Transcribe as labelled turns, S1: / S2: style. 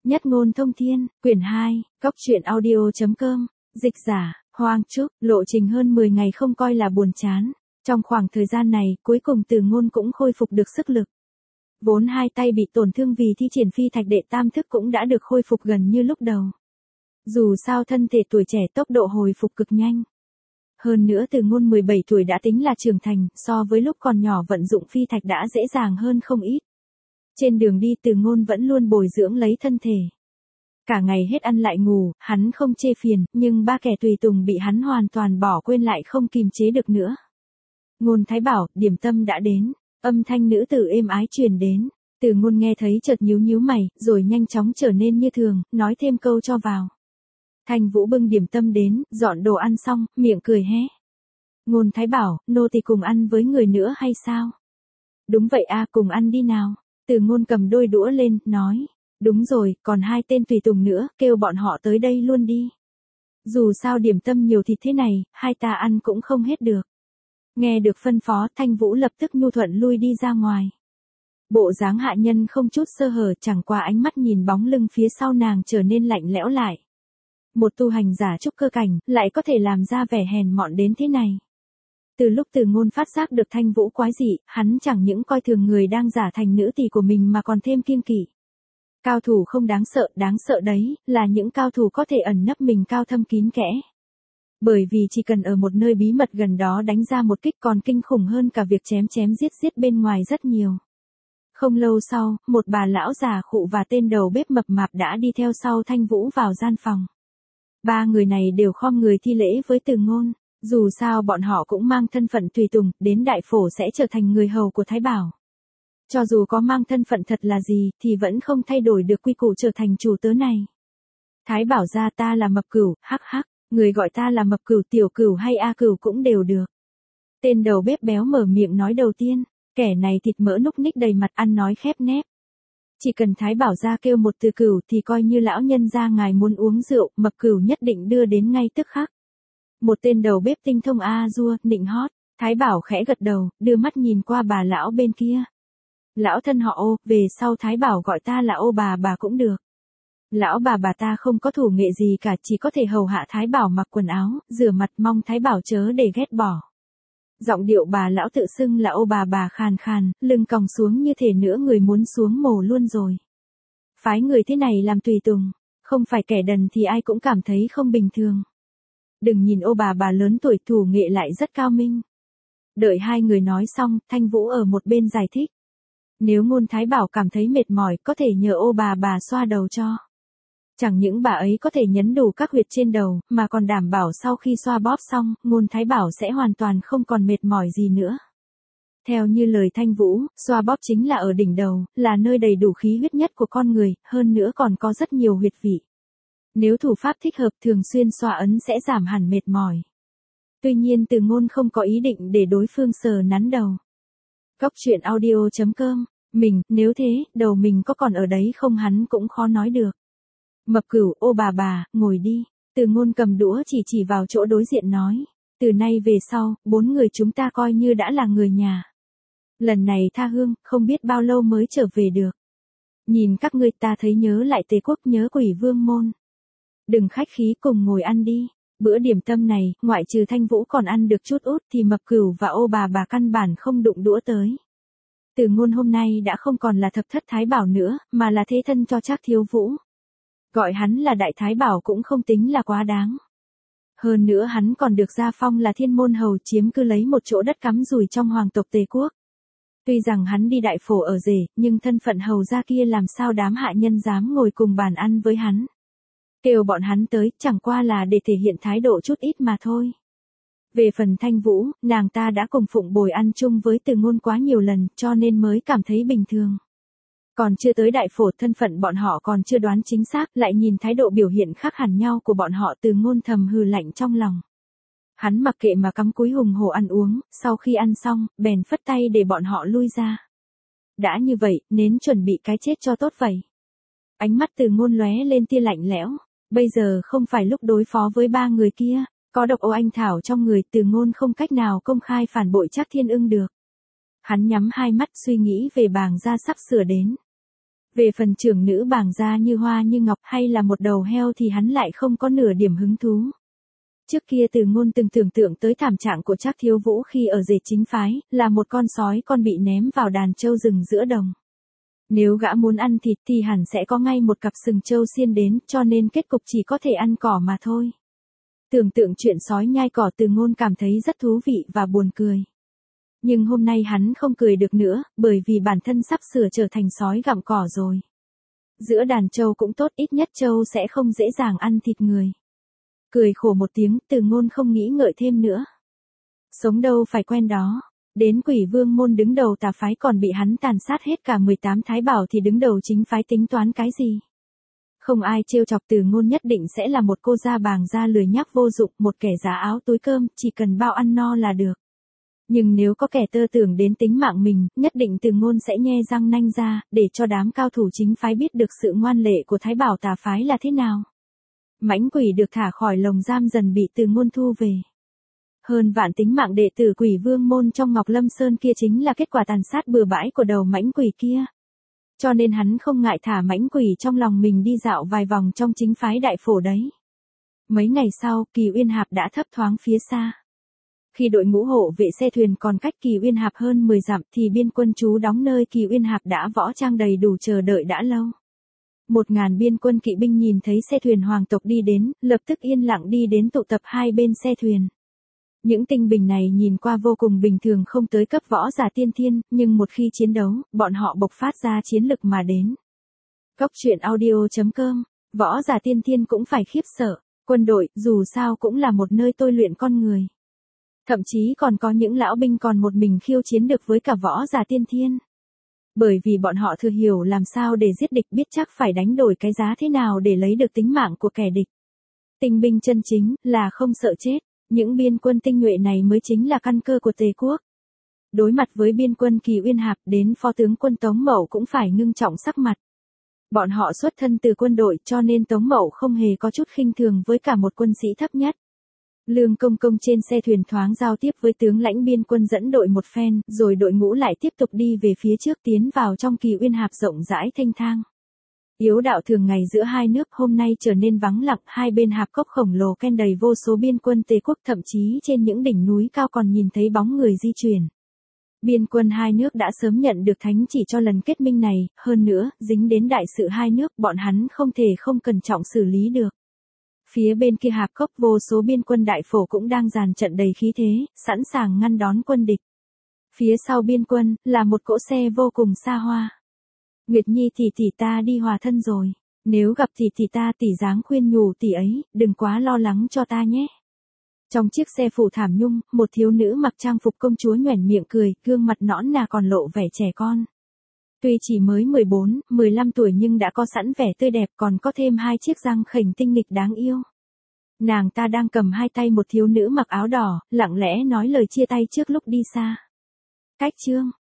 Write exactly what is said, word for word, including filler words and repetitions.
S1: Nhất ngôn thông thiên, quyển hai, cóc truyện audio.com, dịch giả, Hoang Trúc, lộ trình hơn mười ngày không coi là buồn chán. Trong khoảng thời gian này, cuối cùng Từ Ngôn cũng khôi phục được sức lực. Vốn hai tay bị tổn thương vì thi triển phi thạch đệ tam thức cũng đã được khôi phục gần như lúc đầu. Dù sao thân thể tuổi trẻ tốc độ hồi phục cực nhanh. Hơn nữa Từ Ngôn mười bảy tuổi đã tính là trưởng thành, so với lúc còn nhỏ vận dụng phi thạch đã dễ dàng hơn không ít. Trên đường đi Từ Ngôn vẫn luôn bồi dưỡng lấy thân thể. Cả ngày hết ăn lại ngủ, hắn không chê phiền, nhưng ba kẻ tùy tùng bị hắn hoàn toàn bỏ quên lại không kìm chế được nữa. Ngôn Thái Bảo, điểm tâm đã đến, âm thanh nữ tử êm ái truyền đến. Từ Ngôn nghe thấy chợt nhíu nhíu mày, rồi nhanh chóng trở nên như thường, nói thêm câu cho vào. Thanh Vũ bưng điểm tâm đến, dọn đồ ăn xong, miệng cười hé. Ngôn Thái Bảo, nô tỳ cùng ăn với người nữa hay sao? Đúng vậy a, cùng ăn đi nào. Từ Ngôn cầm đôi đũa lên, nói. Đúng rồi, còn hai tên tùy tùng nữa, kêu bọn họ tới đây luôn đi. Dù sao điểm tâm nhiều thịt thế này, hai ta ăn cũng không hết được. Nghe được phân phó, Thanh Vũ lập tức nhu thuận lui đi ra ngoài. Bộ dáng hạ nhân không chút sơ hở, chẳng qua ánh mắt nhìn bóng lưng phía sau nàng trở nên lạnh lẽo lại. Một tu hành giả trúc cơ cảnh, lại có thể làm ra vẻ hèn mọn đến thế này. Từ lúc Từ Ngôn phát giác được Thanh Vũ quái dị, hắn chẳng những coi thường người đang giả thành nữ tỳ của mình mà còn thêm kiêng kỵ. Cao thủ không đáng sợ, đáng sợ đấy, là những cao thủ có thể ẩn nấp mình cao thâm kín kẽ. Bởi vì chỉ cần ở một nơi bí mật gần đó đánh ra một kích còn kinh khủng hơn cả việc chém chém giết giết bên ngoài rất nhiều. Không lâu sau, một bà lão già khụ và tên đầu bếp mập mạp đã đi theo sau Thanh Vũ vào gian phòng. Ba người này đều khom người thi lễ với Từ Ngôn, dù sao bọn họ cũng mang thân phận tùy tùng, đến đại phổ sẽ trở thành người hầu của Thái Bảo. Cho dù có mang thân phận thật là gì, thì vẫn không thay đổi được quy củ trở thành chủ tớ này. Thái Bảo gia ta là Mập Cửu, hắc hắc, người gọi ta là Mập Cửu, Tiểu Cửu hay A Cửu cũng đều được. Tên đầu bếp béo mở miệng nói đầu tiên, kẻ này thịt mỡ núc ních đầy mặt ăn nói khép nép. Chỉ cần Thái Bảo gia kêu một từ Cửu thì coi như lão nhân gia ngài muốn uống rượu, Mập Cửu nhất định đưa đến ngay tức khắc. Một tên đầu bếp tinh thông a dua, nịnh hót, Thái Bảo khẽ gật đầu, đưa mắt nhìn qua bà lão bên kia. Lão thân họ Ô, về sau Thái Bảo gọi ta là Ô bà bà cũng được. Lão bà bà ta không có thủ nghệ gì cả, chỉ có thể hầu hạ Thái Bảo mặc quần áo, rửa mặt, mong Thái Bảo chớ để ghét bỏ. Giọng điệu bà lão tự xưng là Ô bà bà khàn khàn, lưng còng xuống như thể nửa người muốn xuống mồ luôn rồi. Phái người thế này làm tùy tùng, không phải kẻ đần thì ai cũng cảm thấy không bình thường. Đừng nhìn Ô bà bà lớn tuổi, thủ nghệ lại rất cao minh. Đợi hai người nói xong, Thanh Vũ ở một bên giải thích. Nếu Ngôn Thái Bảo cảm thấy mệt mỏi, có thể nhờ Ô bà bà xoa đầu cho. Chẳng những bà ấy có thể nhấn đủ các huyệt trên đầu, mà còn đảm bảo sau khi xoa bóp xong, Ngôn Thái Bảo sẽ hoàn toàn không còn mệt mỏi gì nữa. Theo như lời Thanh Vũ, xoa bóp chính là ở đỉnh đầu, là nơi đầy đủ khí huyết nhất của con người, hơn nữa còn có rất nhiều huyệt vị. Nếu thủ pháp thích hợp, thường xuyên xoa ấn sẽ giảm hẳn mệt mỏi. Tuy nhiên Từ Ngôn không có ý định để đối phương sờ nắn đầu. Cóc truyện audio.com, mình, nếu thế, đầu mình có còn ở đấy không hắn cũng khó nói được. Mập Cửu, Ô bà bà, ngồi đi. Từ Ngôn cầm đũa chỉ chỉ vào chỗ đối diện nói. Từ nay về sau, bốn người chúng ta coi như đã là người nhà. Lần này tha hương, không biết bao lâu mới trở về được. Nhìn các ngươi ta thấy nhớ lại Tề Quốc, nhớ Quỷ Vương môn. Đừng khách khí, cùng ngồi ăn đi. Bữa điểm tâm này, ngoại trừ Thanh Vũ còn ăn được chút út thì Mập Cửu và Ô bà bà căn bản không đụng đũa tới. Từ Ngôn hôm nay đã không còn là thập thất Thái Bảo nữa, mà là thế thân cho Trác Thiếu Vũ. Gọi hắn là Đại Thái Bảo cũng không tính là quá đáng. Hơn nữa hắn còn được gia phong là Thiên Môn Hầu, chiếm cứ lấy một chỗ đất cắm rủi trong hoàng tộc Tề Quốc. Tuy rằng hắn đi đại phổ ở rể, nhưng thân phận hầu gia kia làm sao đám hạ nhân dám ngồi cùng bàn ăn với hắn. Kêu bọn hắn tới, chẳng qua là để thể hiện thái độ chút ít mà thôi. Về phần Thanh Vũ, nàng ta đã cùng phụng bồi ăn chung với Từ Ngôn quá nhiều lần, cho nên mới cảm thấy bình thường. Còn chưa tới đại phổ, thân phận bọn họ còn chưa đoán chính xác, lại nhìn thái độ biểu hiện khác hẳn nhau của bọn họ, Từ Ngôn thầm hừ lạnh trong lòng. Hắn mặc kệ mà cắm cúi hùng hổ ăn uống, sau khi ăn xong, bèn phất tay để bọn họ lui ra. Đã như vậy, nên chuẩn bị cái chết cho tốt vậy. Ánh mắt Từ Ngôn lóe lên tia lạnh lẽo. Bây giờ không phải lúc đối phó với ba người kia, có độc ô anh thảo trong người, Từ Ngôn không cách nào công khai phản bội Trác Thiên Ưng được. Hắn nhắm hai mắt suy nghĩ về bàng gia sắp sửa đến. Về phần trưởng nữ bảng gia như hoa như ngọc hay là một đầu heo thì hắn lại không có nửa điểm hứng thú. Trước kia Từ Ngôn từng tưởng tượng tới thảm trạng của Trác Thiếu Vũ khi ở rể chính phái, là một con sói con bị ném vào đàn trâu rừng giữa đồng. Nếu gã muốn ăn thịt thì hẳn sẽ có ngay một cặp sừng trâu xiên đến, cho nên kết cục chỉ có thể ăn cỏ mà thôi. Tưởng tượng chuyện sói nhai cỏ Từ Ngôn cảm thấy rất thú vị và buồn cười. Nhưng hôm nay hắn không cười được nữa, bởi vì bản thân sắp sửa trở thành sói gặm cỏ rồi. Giữa đàn trâu cũng tốt, ít nhất trâu sẽ không dễ dàng ăn thịt người. Cười khổ một tiếng, Từ Ngôn không nghĩ ngợi thêm nữa. Sống đâu phải quen đó. Đến Quỷ Vương môn đứng đầu tà phái còn bị hắn tàn sát hết cả mười tám thái bảo thì đứng đầu chính phái tính toán cái gì? Không ai trêu chọc Từ Ngôn nhất định sẽ là một cô gia bàng gia lười nhác vô dụng, một kẻ giá áo túi cơm, chỉ cần bao ăn no là được. Nhưng nếu có kẻ tơ tưởng đến tính mạng mình, nhất định Từ Ngôn sẽ nhe răng nanh ra, để cho đám cao thủ chính phái biết được sự ngoan lệ của thái bảo tà phái là thế nào. Mãnh quỷ được thả khỏi lồng giam dần bị Từ Ngôn thu về. Hơn vạn tính mạng đệ tử Quỷ Vương môn trong Ngọc Lâm Sơn kia chính là kết quả tàn sát bừa bãi của đầu mãnh quỷ kia. Cho nên hắn không ngại thả mãnh quỷ trong lòng mình đi dạo vài vòng trong chính phái đại phổ đấy. Mấy ngày sau, Kỳ Uyên Hạp đã thấp thoáng phía xa. Khi đội ngũ hộ vệ xe thuyền còn cách Kỳ Uyên Hạp hơn mười dặm thì biên quân trú đóng nơi Kỳ Uyên Hạp đã võ trang đầy đủ chờ đợi đã lâu. Một ngàn biên quân kỵ binh nhìn thấy xe thuyền hoàng tộc đi đến, lập tức yên lặng đi đến tụ tập hai bên xe thuyền. Những tinh binh này nhìn qua vô cùng bình thường không tới cấp võ giả tiên thiên, nhưng một khi chiến đấu, bọn họ bộc phát ra chiến lực mà đến. Cốc truyện audio chấm com, võ giả tiên thiên cũng phải khiếp sợ, quân đội dù sao cũng là một nơi tôi luyện con người. Thậm chí còn có những lão binh còn một mình khiêu chiến được với cả võ giả tiên thiên. Bởi vì bọn họ thừa hiểu làm sao để giết địch, biết chắc phải đánh đổi cái giá thế nào để lấy được tính mạng của kẻ địch. Tinh binh chân chính là không sợ chết, những biên quân tinh nhuệ này mới chính là căn cơ của Tề quốc. Đối mặt với biên quân Kỳ Uyên Hạp, đến phó tướng quân Tống Mậu cũng phải ngưng trọng sắc mặt. Bọn họ xuất thân từ quân đội cho nên Tống Mậu không hề có chút khinh thường với cả một quân sĩ thấp nhất. Lương Công Công trên xe thuyền thoáng giao tiếp với tướng lãnh biên quân dẫn đội một phen, rồi đội ngũ lại tiếp tục đi về phía trước tiến vào trong Kỳ Uyên Hạp rộng rãi thênh thang. Yếu đạo thường ngày giữa hai nước hôm nay trở nên vắng lặng, hai bên hạp cốc khổng lồ ken đầy vô số biên quân Tề quốc, thậm chí trên những đỉnh núi cao còn nhìn thấy bóng người di chuyển. Biên quân hai nước đã sớm nhận được thánh chỉ cho lần kết minh này, hơn nữa, dính đến đại sự hai nước, bọn hắn không thể không cẩn trọng xử lý được. Phía bên kia hạp cốc vô số biên quân đại phổ cũng đang dàn trận đầy khí thế, sẵn sàng ngăn đón quân địch. Phía sau biên quân, là một cỗ xe vô cùng xa hoa. Nguyệt Nhi tỷ tỷ ta đi hòa thân rồi, nếu gặp tỷ tỷ ta tỷ dáng khuyên nhủ tỷ ấy, đừng quá lo lắng cho ta nhé. Trong chiếc xe phủ thảm nhung, một thiếu nữ mặc trang phục công chúa nhoẻn miệng cười, gương mặt nõn nà còn lộ vẻ trẻ con. Tuy chỉ mới mười bốn, mười lăm tuổi nhưng đã có sẵn vẻ tươi đẹp, còn có thêm hai chiếc răng khểnh tinh nghịch đáng yêu. Nàng ta đang cầm hai tay một thiếu nữ mặc áo đỏ, lặng lẽ nói lời chia tay trước lúc đi xa. Cách chương